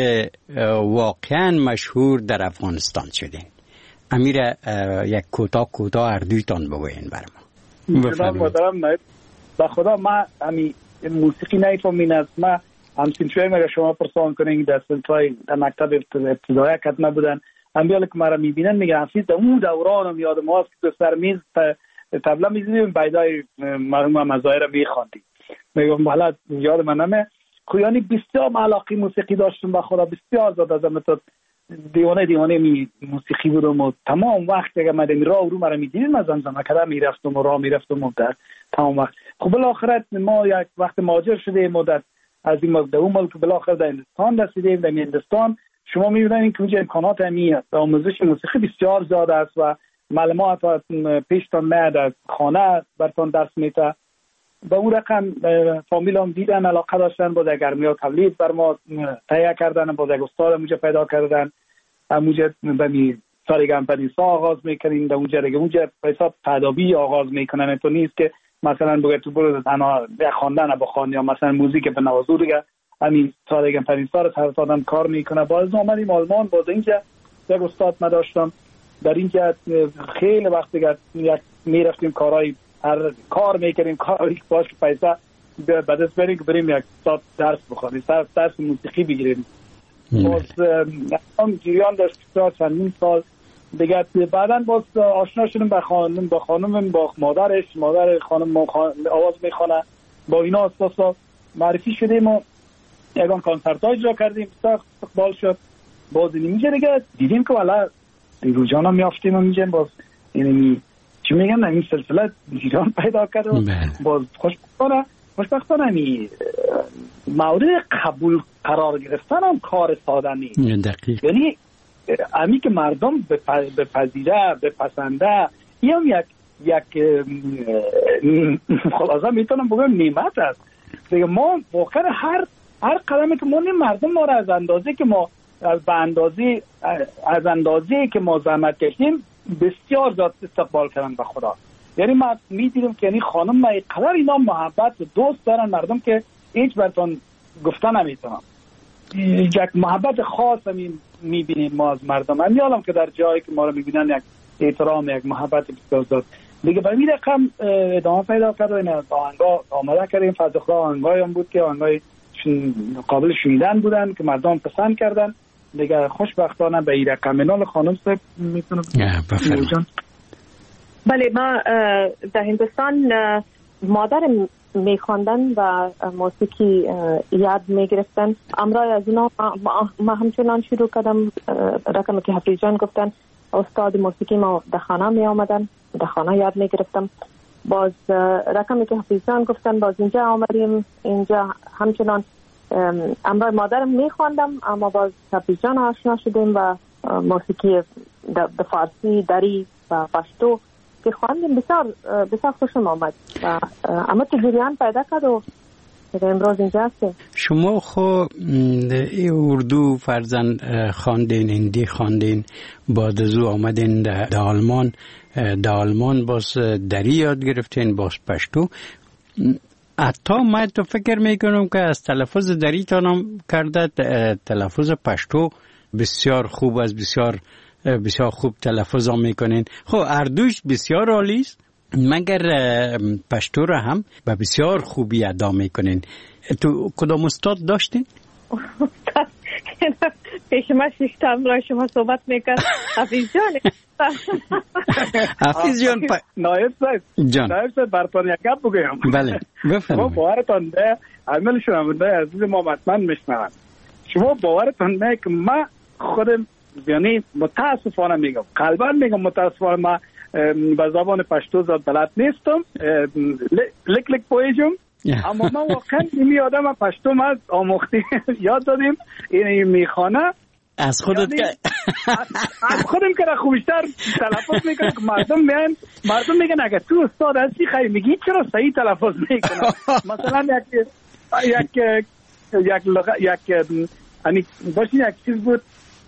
واقعا مشهور در افغانستان شدین؟ امیر یک کوتاه کوتاه اردویتان بگوین برام. جناب محترم نایب با خدا ما امی موسیقی نیفهمین از ما همچنین شویم اگر شما پرسان کنین در سنتای در مکتب ابتدایی کت نبودن امیالی که ما را میبینن میگن حفیظ در اون دورانم یاد ما هست که سر میز تبلا میزیدیم بیدای مرحوم مزایر را میخواندیم. میگم حالا یاد من نمه خویانی بسیار علاقی موسیقی داشتم با خدا بسیار زاد از امتا دیوانه دیوانه می موسیقی بودم و تمام وقت اگر من راه رو مرا میدیدیم از زمزمه کده میرفتم و راه میرفتم و در تمام وقت. خب بالاخره ما یک وقت مهاجر شدیم مدت از این ملک در اون ملک بالاخره در هندوستان رسیدیم. در هندوستان شما میبینید که اونجا امکانات همی آموزش موسیقی بسیار زیاد است و معلومات پیشتان میاد از خانه برتان درس میده. با اون رقم فامیل هم دیدن علاقه داشتن با گرمی ها تولید بر ما تهیه کردن، با یک استاد اونجا پیدا کردن. اونجا بمی سارگم پدیسا آغاز میکنیم در اونجا دیگه اونجا حساب تدابی آغاز میکنن. تو نیست که مثلا بگه تو برو تنها خواندن بخوان یا مثلا موزیک به نوازو دیگه همین سارگم پدیسا رو طرف آدم کار میکنه. باز اومدیم آلمان باز اینجا یک استاد ما داشتم در اینجا خیلی وقت دیگه یک میرفتیم کارهای هر کار میکنیم کاری باش پیسه بعد از بریم بریم یک ساعت درس بخونیم درس موسیقی بگیریم. باز هم جریان داشت تا چندین سال دیگه. بعدا باز آشنا شدیم با خانم با خانم با مادرش، مادر خانم آواز میخونه، با اینا اساسا معرفی شدیم و یکان کنسرت ها اجرا کردیم، سخت استقبال شد. باز اینجا دیگه دیدیم که والا روزان هم میافتیم و میجیم باز یعنی چی میگن این سلسله جریان پیدا کرد و باز خوشبختانه خوشبختانه می مورد قبول قرار گرفتن هم کار ساده نیست. یعنی امی که مردم بپذیره بپسنده این هم یک یک خلاصه میتونم بگم نعمت است دیگه. ما واقعا هر هر قدمی که ما مردم ما را از اندازه که ما به اندازه از اندازه که ما زحمت کشیم بسیار زیاد استقبال کردن به خدا. یعنی ما میدیدیم که یعنی خانم ما اینقدر اینا محبت و دوست دارن مردم که هیچ براتون گفتن نمیتونم. یک محبت خاص هم میبینیم ما از مردم. من یادم که در جایی که ما رو میبینن یک احترام یک محبت بسیار زیاد دیگه به این رقم ادامه پیدا کرد و این آهنگا آماده کردیم. فضل خدا آهنگای هم بود که آهنگای قابل شنیدن بودن که مردم پسند کردن دیگه. خوشبختانه به این رقم منال خانم صاحب میتونم بفرمایید. بله، ما در هندوستان مادر میخواندن و موسیقی یاد میگرفتن. امرای از اینا ما همچنان شروع کردم. رقمی که حفیظ جان گفتن استاد موسیقی ما در خانه می آمدن، در خانه یاد میگرفتم. باز رقمی که حفیظ جان گفتن باز اینجا آمدیم، اینجا همچنان امرای مادرم میخواندم اما باز حفیظ جان آشنا شدیم و موسیقی در فارسی دری و پشتو که خواندیم بسیار بسیار خوشم آمد و اما تو جریان پیدا کرد و امروز اینجا هستیم. شما خو اردو فرزن خواندین، هندی خواندین، بعد از او آمدین در آلمان، در آلمان باز دری یاد گرفتین، باز پشتو. حتی من تو فکر میکنم که از تلفظ دری تانم کرده تلفظ پشتو بسیار خوب است، بسیار بسیار خوب تلفظ هم میکنین. خب اردوش بسیار عالی است مگر پشتو را هم به بسیار خوبی ادا میکنین. تو کدام استاد داشتین؟ پیش ما شیشتم را شما صحبت میکرد حفیظ جان. حفیظ جان نایب صاحب نایب صاحب براتون یک گپ بگم. بله بفرمایید. شما باورتان ده عمل شما عزیز ما حتما میشنون. شما باورتان نه که ما خودم یعنی متاسفانه میگم، قلبا میگم متاسفانه ما به زبان پشتو زیاد بلد نیستم، لک لک پویجم، اما ما واقعا این آدم پشتو ما آموختی یاد دادیم این میخوانه از خودت که از خودم که خوبشتر تلفظ میکنه که مردم میگن مردم میگن اگه تو استاد هستی خیلی میگی چرا صحیح تلفظ میکنه. مثلا یک یک یک یک یعنی باشین یک چیز بود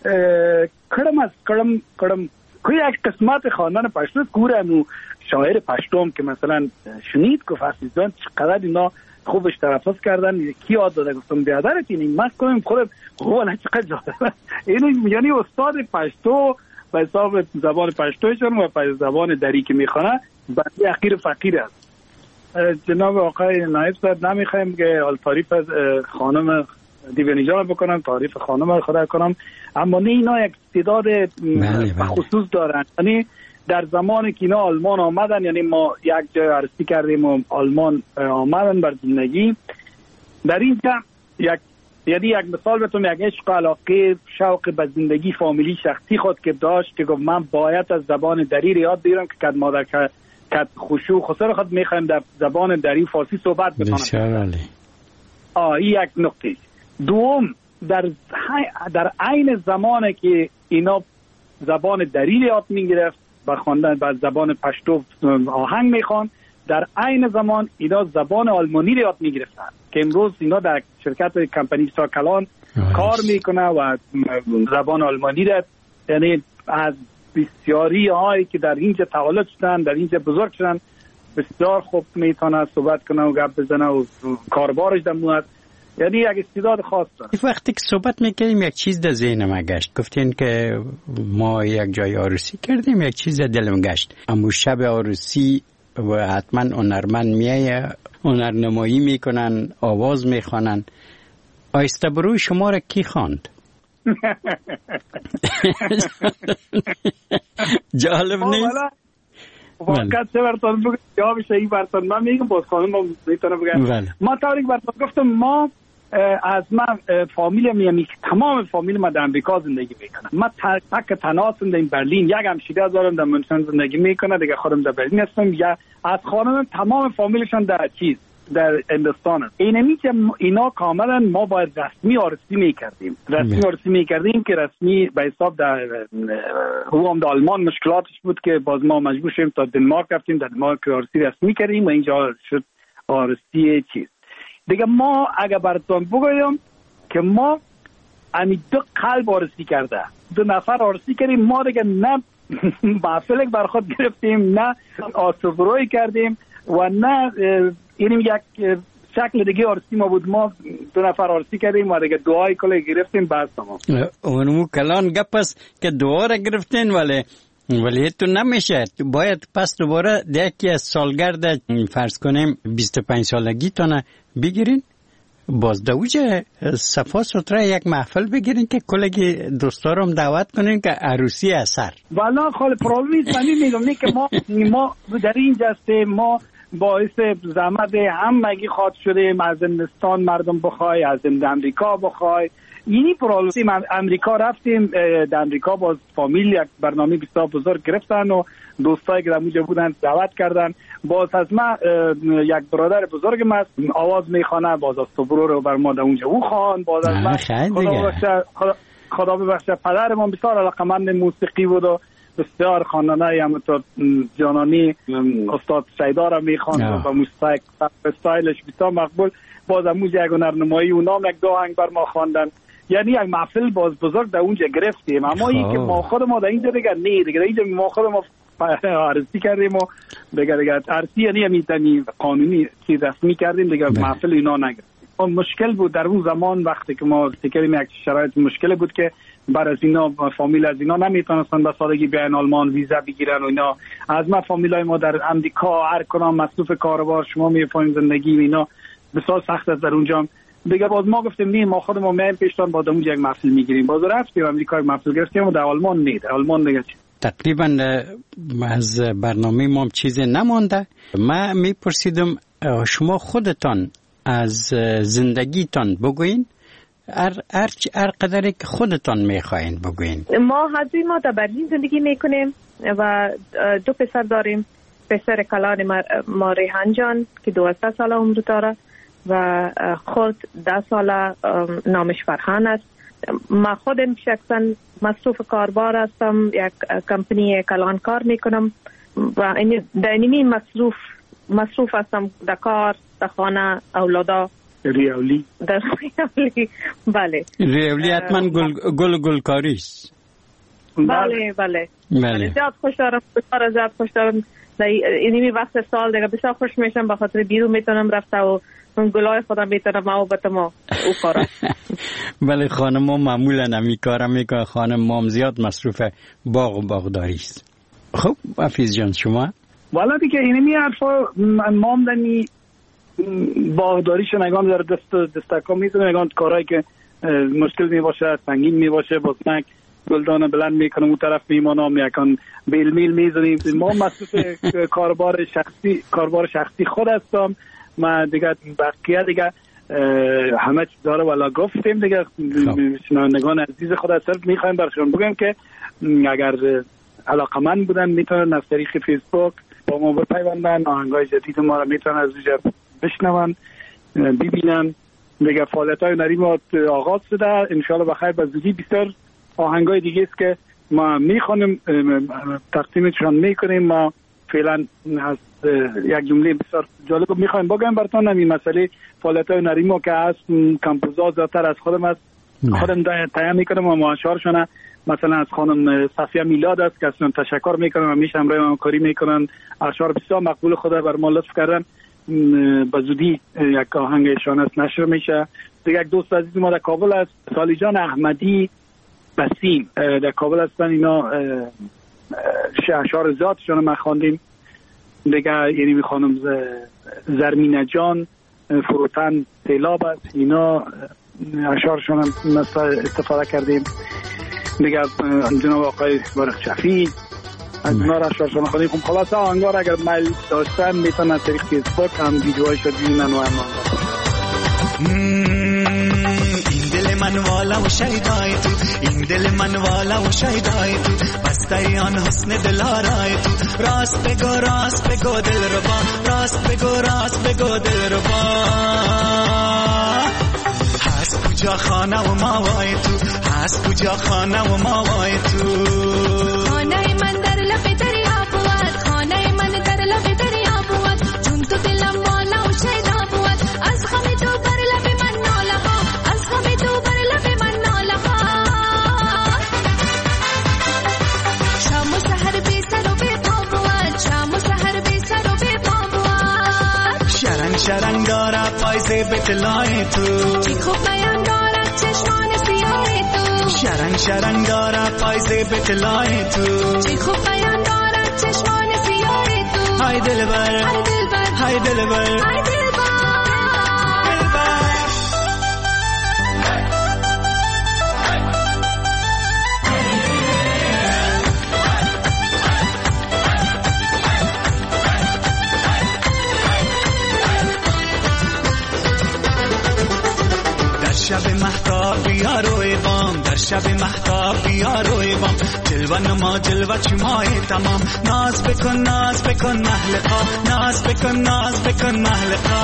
کڑم از کڑم کڑم کوئی یک قسمت خواندن پشتو کورم شاعر پشتوم که مثلا شنید که فاسیزان چقدر اینا خوبش تلفظ کردن کی یاد داده گفتم بیادرت این مست کنیم خودم والا چقدر جالب اینو یعنی استاد پشتو به حساب زبان پشتوشون و به زبان دری که میخونه بنده اخیر فقیر است. جناب آقای نایب صاحب نمیخوایم که تعریف از خانم دیوانی جان بکنم، تعریف خانم رو خدا کنم، اما نه اینا یک استعداد خصوص دارن. یعنی در زمانی که اینا آلمان آمدن، یعنی ما یک جای عرضی کردیم و آلمان آمدن بر زندگی در اینجا یک یعنی یک مثال بهتون یک عشق علاقه شوق به زندگی فامیلی شخصی خود که داشت که گفت من باید از زبان دری یاد بگیرم که کد مادر کد خشوع خسر خود میخوایم در زبان دری فارسی صحبت بکنم. بسیار عالی. آه این یک نقطه. دوم در در عین زمانی که اینا زبان دری یاد میگرفت و خواندن و زبان پشتو آهنگ میخوان، در عین زمان اینا زبان آلمانی رو یاد میگرفتن که امروز اینا در شرکت کمپانی ساکلان کار میکنه و زبان آلمانی رو یعنی از بسیاری هایی که در اینجا تولد شدن در اینجا بزرگ شدن بسیار خوب میتونه صحبت کنه و گپ بزنه و کاربارش دموند، یعنی یک استعداد خاص داره. وقتی که صحبت میکردیم یک چیز در ذهنم گشت، گفتین که ما یک جای عروسی کردیم یک چیز در دلم گشت، اما شب عروسی و حتما هنرمند میایه هنرنمایی میکنن آواز میخوانن. آیسته بروی شما را کی خواند؟ جالب نیست؟ واقعا چه براتون بگم جواب شایی براتون من میگم باز خانم میتونه بگم. ما طوری که براتون گفتم ما از من فامیل میامی تمام فامیل ما در امریکا زندگی میکنه. ما تک تنها در برلین یک همشیره دارم در منشن زندگی میکنه دیگه خودم در برلین هستم. یا از خانم تمام فامیلشون در چیز در هندوستان است. اینمی که اینا کاملا ما باید رسمی آرسی میکردیم رسمی آرسی میکردیم که رسمی به حساب در هم در آلمان مشکلاتش بود که باز ما مجبور شدیم تا دنمارک رفتیم در دنمارک آرسی رسمی کردیم و اینجا شد آرسی چیز دیگه. ما اگر براتون بگویم که ما امی دو قلب آرسی کرده دو نفر آرسی کردیم ما دیگه نه محفلک برخود گرفتیم نه آسفروی کردیم و نه اینیم یک شکل دیگه آرسی ما بود. ما دو نفر آرسی کردیم و دیگه دعای کلی گرفتیم بعد تمام. اونمو کلان گپ است که دعا را گرفتین ولی ولی تو نمیشه. باید پس دوباره یکی از سالگرد فرض کنیم بیست و پنج سالگی تونه بگیرین باز دوجه صفا سوتره یک محفل بگیرین که کلگی دوستا رو دعوت کنین که عروسی اثر. والا خاله پرابلمی است. من میگم نه که ما ما در این جسته ما باعث زحمت همگی خاط شده از هندوستان مردم بخوای از امریکا بخوای اینی پرابلم. امریکا رفتیم در امریکا باز فامیل یک برنامه بسیار بزرگ گرفتن و دوستایی که در اونجا بودن دعوت کردن. باز از ما یک برادر بزرگم است آواز میخوانه باز از صبرو رو بر ما در اونجا او خوان. باز از ما خدا ببخشه خدا ببخشه پدرم بسیار علاقه‌مند موسیقی بود و بسیار خواننده همونطور جانانی استاد شیدار میخواند و موسیقی استایلش بسیار مقبول. باز اونجا یک هنرنمایی و نام یک دو آهنگ بر ما خواندن. یعنی یک محفل باز بزرگ در اونجا گرفتیم. اما این که ما خود ما در اینجا دیگه نه دیگه اینجا ما خود ما عرضی کردیم و دیگه دیگه عرضی یعنی میتونی قانونی چیز رسمی کردیم دیگه محفل اینا نگرفتیم. مشکل بود در اون زمان وقتی که ما فکریم یک شرایط مشکل بود که بر از اینا فامیل از اینا نمیتونستن به سادگی بیان آلمان ویزا بگیرن و اینا. از ما فامیلای ما در امریکا هر کنام مصروف کاروبار شما میفهمین زندگی اینا بسیار سخت است در اونجا دیگه. باز ما گفتیم نه ما خودمون میایم پیشتان با اونجا یک محفل میگیریم. باز رفتیم امریکا یک محفل گرفتیم و در آلمان نه در آلمان دیگه تقریبا از برنامه ما چیزی نمانده. من میپرسیدم شما خودتان از زندگیتان بگوین هر هر هر قدری که خودتان میخواین بگوین. ما حضوری ما در برلین زندگی میکنیم و دو پسر داریم. پسر کلان ما ریحان جان که دوازده ساله عمر داره و خود ده ساله نامش فرحان است. ما خودم شخصا مصروف کاربار هستم. یک کمپنی کلان کار میکنم و در اینمی مصروف مصروف هستم در کار در خانه اولادا ریولی در ریولی. بله ریولی حتما گل گل گلکاری است. بله بله بله زیاد خوش دارم بسیار زیاد خوش دارم. در اینمی وقت سال دیگه بسیار خوش میشم به خاطر بیرون میتونم رفته و اون گلای خودم میتونم او بتما او کارم. بله خانم ما معمولا نمی کارم میکنه. خانم مام زیاد مصروف باغ و باغداری است. خب حفیظ جان شما؟ والا دیگه اینمی حرفا مام دنی باغداریشو نگان در دست دستکا میتونه نگان کارهایی که مشکل می باشه سنگین می باشه با سنگ گلدانه بلند میکنم اون طرف میمانم یکان بیل میل میزنیم. ما مصروف کاربار شخصی کاربار شخصی خود هستم. ما دیگه بقیه دیگه همه چیز داره والا گفتیم دیگه. شنوندگان عزیز خود هستم میخوایم برشون بگم که اگر علاقمند بودن میتونن از طریق فیسبوک با ما بپیوندن. آهنگای جدید ما رو میتونن از اونجا بشنون ببینن. دیگه فعالیت‌های هنری ما آغاز شده ان شاء الله بخیر. به زودی بسیار آهنگای دیگه است که ما میخوانیم تقدیمشون میکنیم. ما فعلا از یک جمله بسیار جالب میخوایم بگم براتون. این مسئله فعالیت‌های هنری ما که هست کمپوزا زیادتر از خودم است. خودم تهیه میکنم و معاشرشون مثلا از خانم صفیه میلاد است که اصلا تشکر میکنم و میشه همراه من کاری میکنن. اشعار بسیار مقبول خدا بر ما لطف کردن. به زودی یک آهنگشان است نشر میشه. دیگه یک دوست عزیز ما در کابل است سالی جان احمدی بسیم در کابل هستن. اینا اشعار ذاتشون ما خواندیم دیگه. یعنی خانم زرمینه جان فروتن سیلاب است. اینا اشعارشون هم استفاده کردیم. دیگه جناب آقای بارق شفیع از اونا را اشعارشون خواندیم. خب خلاصه آهنگار اگر میل داشتن میتونن از طریق فیسبوک هم ویدیوهایش رو ببینن و هم من والا و شیدای تو، این دل من والا و شیدای تو، بسته آن حسن دلارای تو، راست بگو راست بگو دل ربا، راست بگو راست بگو دل ربا. هست کجا خانه و ماوای تو، هست کجا خانه و ماوای تو. خانه من در لب دریا بود، خانه من در لب دریا بود، چون تو دلم والا و شیدا بود، از غم تو بر لب من ناله ها، از غم تو بر لب من ناله ها. شام و سحر بی سر و بی پا بود، شام و سحر بی سر و بی پا بود. شرنگ شرنگ داره پایزه به دلای تو، چی خوب بیان دارد چشمان سیاه تو. شرنگ شرنگ داره پایزه به دلای تو، چی خوب بیان دارد چشمان سیاه تو. های دلبر های دلبر های دلبر های دلبر. شب مهتاب بیا روی بام، در شب مهتاب بیا روی بام، جلوه نما جلوه چمای تمام، ناز بکن ناز بکن محلقا، ناز بکن ناز بکن محلقا.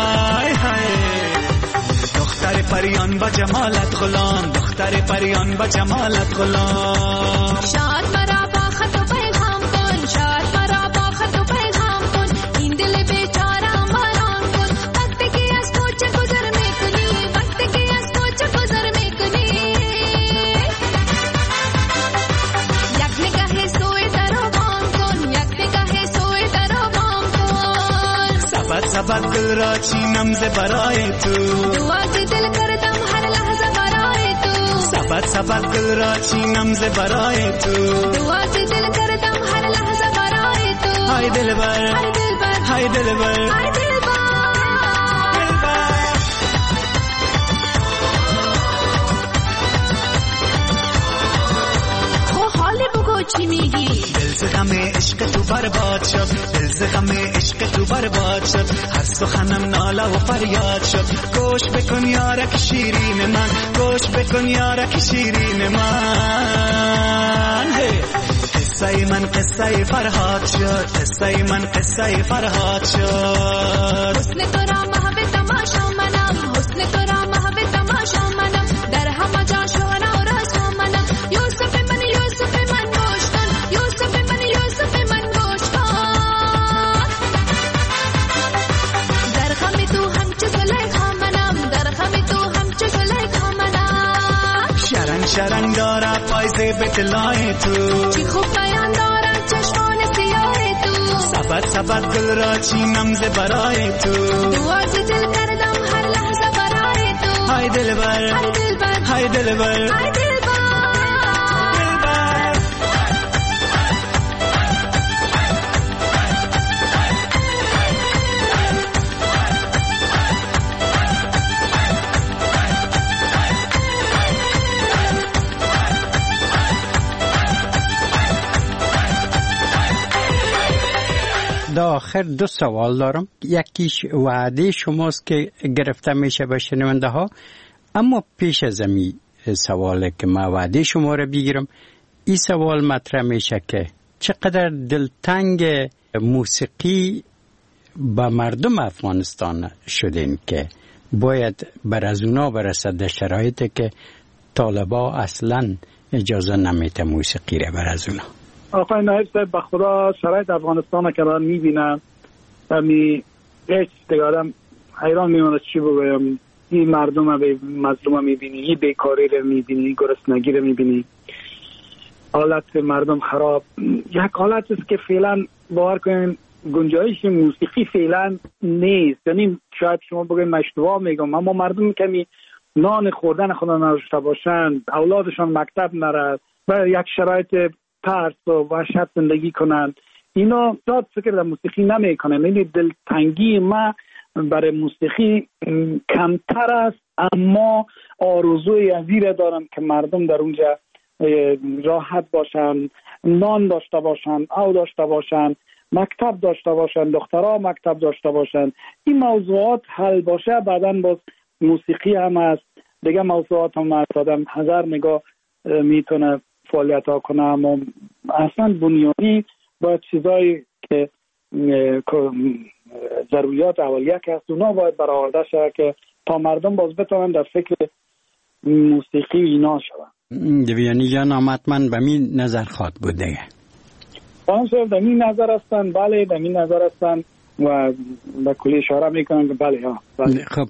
دختر پریان با جمالت غلام، دختر پریان با جمالت غلام. شاد مرا با خط و پیغام کن، شاد مرا با خط و پیغام کن، این دل بیچاره آرام کن. وقتی که از کوچه گذر میکنی، وقتی که از کوچه گذر میکنی، یک نگاه سوی در و بام کن، یک نگاه سوی در و بام کن. سبت سبت دل را چینم ز برای تو، دعا ز دل کردم هر لحظه برای تو. سبت سبت دل را چینم ز برای تو، دعا ز دل کردم هر لحظه برای تو. های دلبر های دلبر های دلبر های دلبر. خو حال بگو چی میگی؟ دل ز غم عشق تو برباد شد، دل ز غم عشق تو برباد شد، هر سخنم ناله و فریاد شد. گوش بکن یارک شیرین من، گوش بکن یارک شیرین من. قصه من قصه فرهاد شد، قصه من قصه فرهاد شد. حسن تو را محو تماشا منم، حسن تو را محو تماشا منم، در همه جا شهره و رسوا منم. یوسف من یوسف من گوش کن، یوسف من یوسف من گوش کن. در غم تو همچو زلیخا منم، در غم تو همچو زلیخا منم. شرنگ شرنگ داره پایزه به دلای تو، چی خوب بیان دارد چشمان سیاه تو. سبت سبت دل را چینم ز برای تو، دعا ز دل کردم هر لحظه برای تو. های دلبر های دلبر های دلبر های دلبر. آخر دو سوال دارم. یکیش وعده شماست که گرفته میشه به شنونده ها، اما پیش از این سواله که ما وعده شما رو بگیرم، این سوال مطرح میشه که چقدر دلتنگ موسیقی با مردم افغانستان شدین که باید بر از اونا برسد در شرایطی که طالبا اصلا اجازه نمیده موسیقی رو بر از اونا. آقای نایب صاحب به خدا شرایط افغانستان که دارم میبینم و می هیچ دیگه آدم حیران میمونه چی بگویم. این مردم مظلوم میبینی، این بیکاری رو میبینی، گرسنگی رو میبینی، حالت مردم خراب. یک حالت است که فعلا باور کنین گنجایش موسیقی فعلا نیست. یعنی شاید شما بگویم اشتباه میگم، اما مردم کمی نان خوردن خدا نداشته باشند، اولادشان مکتب نرد و یک شرایط ترس و وحشت زندگی کنند، اینا داد فکر در موسیقی نمی کنند. یعنی دلتنگی ما برای موسیقی کمتر است اما آرزوی عزیره دارم که مردم در اونجا راحت باشن، نان داشته باشن، آب داشته باشن، مکتب داشته باشن، دخترها مکتب داشته باشن. این موضوعات حل باشه بعداً باز موسیقی هم هست، دیگه موضوعات هم هست، آدم هزار نگاه میتونه فعالیت ها کنه. اما اصلا بنیانی باید چیزایی که ضروریات اولیه که هست اونا باید برآورده شود که تا مردم باز بتونن در فکر موسیقی اینا شون. دویانی جان آمدمن به می نظر خواد بود دیگه آن صاحب در این نظر هستن، بله در این نظر هستن و به کلی اشاره میکنن که بله ها بله. خب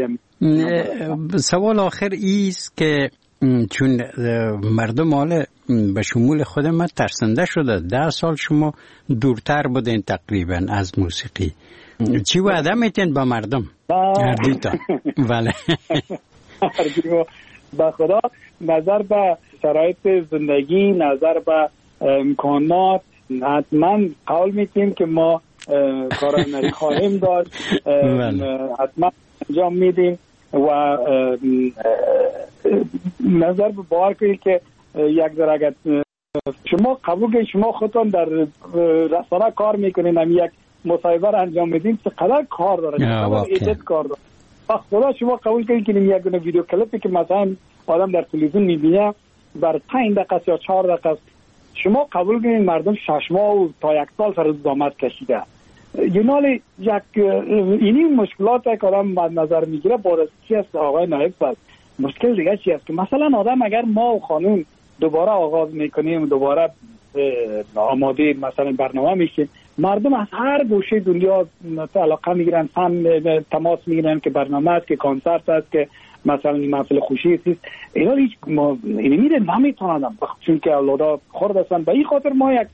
سوال آخر ایست که چون مردم حال به شمول خود من ترسنده شده، ده سال شما دورتر بودین تقریبا از موسیقی، چی وعده میتین با مردم؟ هردیتا بله به خدا نظر به شرایط زندگی، نظر به امکانات حتما قول میتیم که ما کارانری خواهیم داشت، حتما انجام میدیم و نظر به باور کنید که یک در اگر شما قبول کنید شما خودتون در رسانه کار میکنین، هم یک مصاحبه را انجام میدین چقدر کار داره، چقدر ایجاد کار داره. خدا شما قبول کنید که یک دونه ویدیو کلیپی که مثلا آدم در تلویزیون میبینه بر پنج دقیقه یا چهار دقیقه، شما قبول کنید مردم شش ماه و تا یک سال سر زحمت کشیده. یعنی یک اینی مشکلات که آدم مد نظر میگیره بارستی است. آقای نایب بس مشکل دیگه چی است که مثلا آدم اگر ما و خانم دوباره آغاز میکنیم، دوباره آماده مثلا برنامه میشیم، مردم از هر گوشه دنیا علاقه میگیرن، فن تماس میگیرن که برنامه است، که کنسرت است، که مثلا محفل خوشی است. اینا هیچ ما اینی میره نمیتونن چون که اولادا خرد هستن. به این خاطر ما یک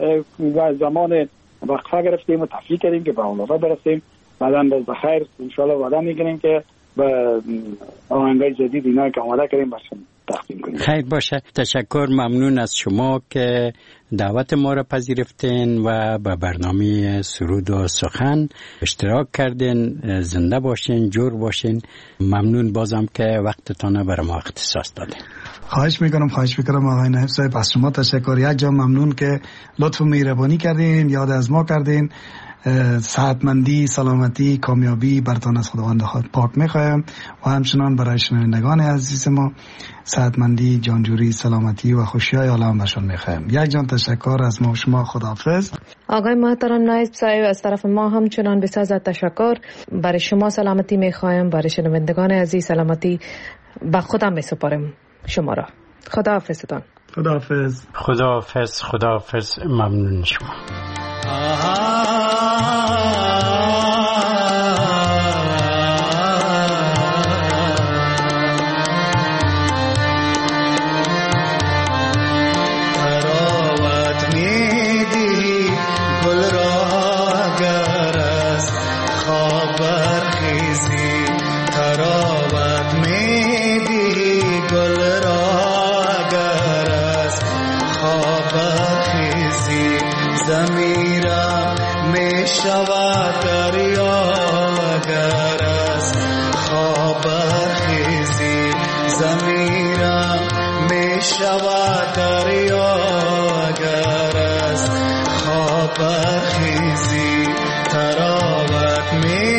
زمان وقفه گرفتیم و تفریح کردیم که به اولادا برسیم، بعداً باز بخیر ان شاء الله وعده میکنیم که به آهنگای جدید اینا که آماده کردیم برشون تقدیم کنیم. خیر باشه، تشکر، ممنون از شما که دعوت ما را پذیرفتین و به برنامه سرود و سخن اشتراک کردین. زنده باشین، جور باشین. ممنون بازم که وقتتان برای ما اختصاص دادین. خواهش میکنم خواهش میکنم آقای نایب صاحب، از شما تشکر. یک جا ممنون که لطف و مهربانی کردین، یاد از ما کردین. صحتمندی، سلامتی، کامیابی برتان از خداوند پاک میخوایم و همچنان برای شنوندگان عزیز ما صحتمندی، جانجوری، سلامتی و خوشی‌های عالم برشان میخوایم. یک جان تشکر از ما شما. خداحافظ. آقای محترم نایب صاحب، از طرف ما همچنان بسیار از تشکر. برای شما سلامتی میخوایم، برای شنوندگان عزیز سلامتی به خودم میسپارم شما را. خداحافظتان. خداحافظ. خداحافظ. خداحافظ. ممنون شما. برخیزی تراوت می